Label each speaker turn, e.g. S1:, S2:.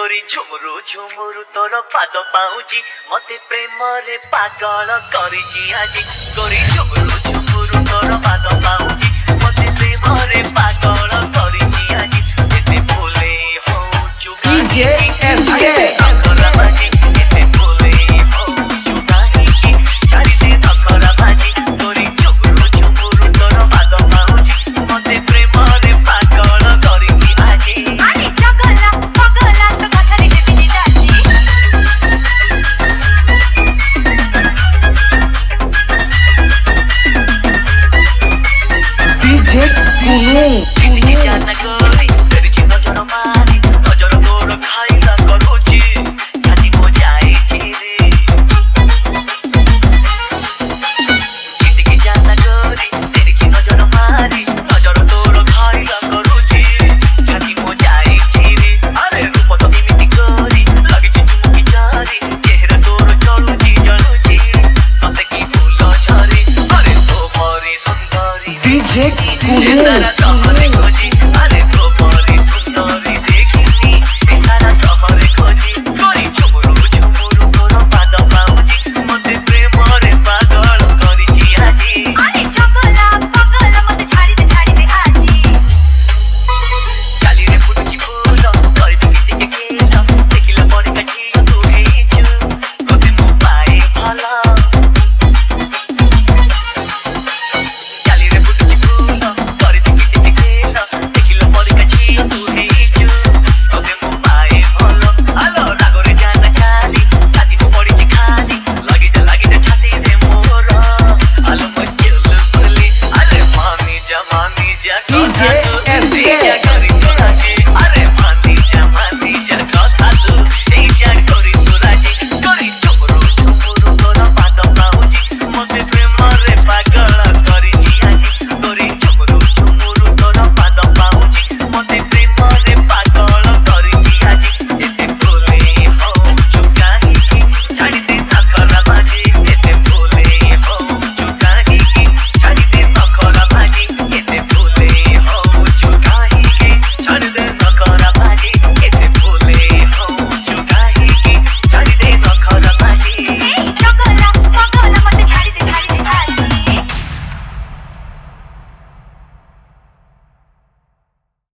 S1: गोरी झुमुरु झुमुरु तोर पाद पाउची मते प्रेम रे पागल करिची आजी गोरी झुमुरु झुमुरु तोर पाद पाउची मते प्रेम रे पागल करिची आजी एते भोले हो
S2: डीजे एसके
S1: तखरा बाजी एते भोले हो चुकाही चारि दे तखरा बाजी गोरी झुमुरु झुमुरु तोर पाद पाउची मते प्रेम रे पागल करिची आजी
S3: आनी चगला पगला तो कथरी देवी जाती
S2: डीजे कुनू
S1: तेरी जाना गोरी तेरी चिन्ह जन मारी नजर तोर खाइला करूची छाती मो जाईची रे तेरी जाना गोरी तेरी चिन्ह जन मारी नजर तोर खाइला करूची छाती मो जाईची रे अरे रूप तो एमिति गोरी लागिची चुमुकी चारी चेहरा तोर चलुची चलुची तते की फूल झरी अरे तो मोरी सुंदरी
S2: डीजे कुनू